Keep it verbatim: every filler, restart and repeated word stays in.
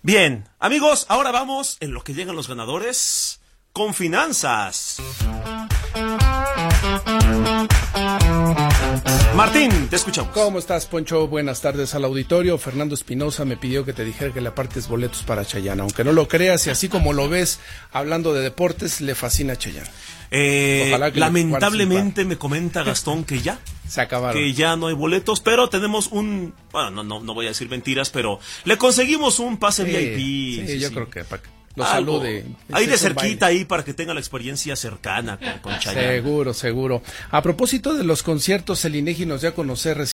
Bien, amigos, ahora vamos en lo que llegan los ganadores con finanzas. Martín, te escuchamos. ¿Cómo estás, Poncho? Buenas tardes al auditorio. Fernando Espinosa me pidió que te dijera que le apartes boletos para Chayanne. Aunque no lo creas, y así como lo ves hablando de deportes, le fascina Chayanne. Eh, lamentablemente me comenta Gastón que ya se acabaron, que ya no hay boletos, pero tenemos un, bueno, no no no voy a decir mentiras, pero le conseguimos un pase sí, V I P. Sí, sí, yo sí. creo que para que lo Algo, salude. Ahí de cerquita, ahí para que tenga la experiencia cercana con, con Chayanne. Seguro, seguro. A propósito de los conciertos, el INEGI nos dio a conocer